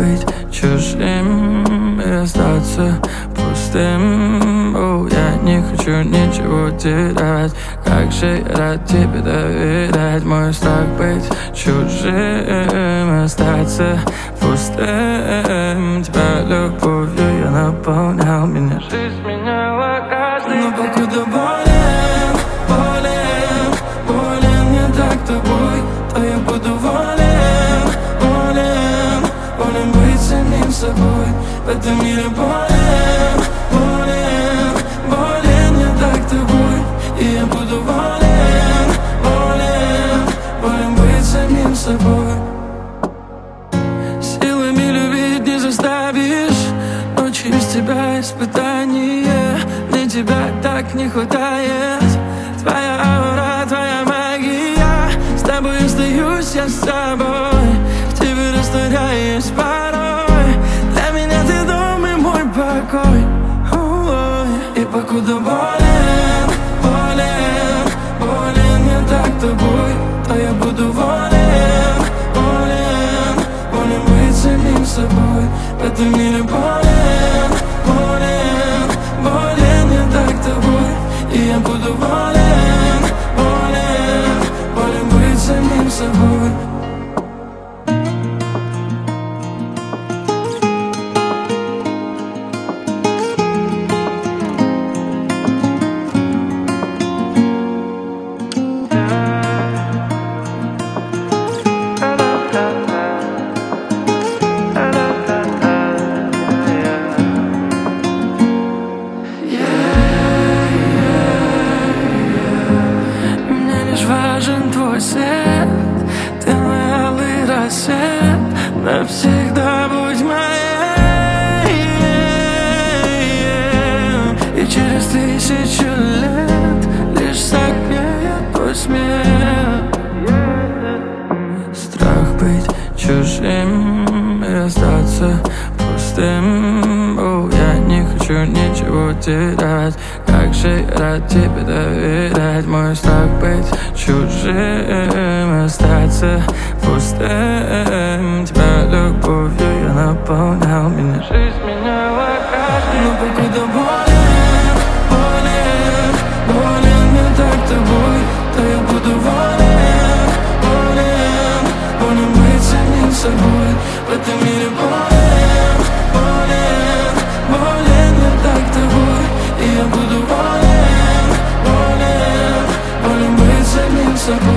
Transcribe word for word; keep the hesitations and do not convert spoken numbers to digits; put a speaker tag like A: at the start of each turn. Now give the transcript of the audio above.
A: быть чужим и остаться пустым. О, я не хочу ничего терять. Как же я рад тебе доверять. Мой страх быть чужим, остаться пустым. Тебя любовью я наполнял, меня жизнь меняла каждый день. Но покуда болен, болен, болен не так тобой, то я буду волен, волен, волен быть самим собой. В этом мире болен, болен, болен не так тобой, и я буду волен, волен, волен быть самим собой. Силами любить не заставишь, но через тебя испытание. Мне тебя так не хватает. Твоя аура, твоя магия. С тобой остаюсь я с собой. В тебе растворяюсь порой. Для меня ты дом и мой покой. Ой. И покуда болен, болен, болен не так тобой, то я буду волен, волен, волен быть самим собой. В этом мире болен, болен, болен не так тобой, и я буду волен, волен, волен быть самим собой. Важен твой свет, ты мой алый рассвет, навсегда будь моей. И через тысячу лет лишь согреет твой смех. Страх быть чужим и остаться пустым. О, я не хочу ничего терять. Как же я рад тебе доверять. Мой страх быть чужим, остаться пустым. Тебя любовью я наполнял, меня жизнь меняла каждый день. Но покуда болен, болен, болен не так тобой, то я буду волен, волен, волен быть самим собой. В этом мире болен, болен, болен не так тобой, и я буду волен, волен, волен быть самим собой.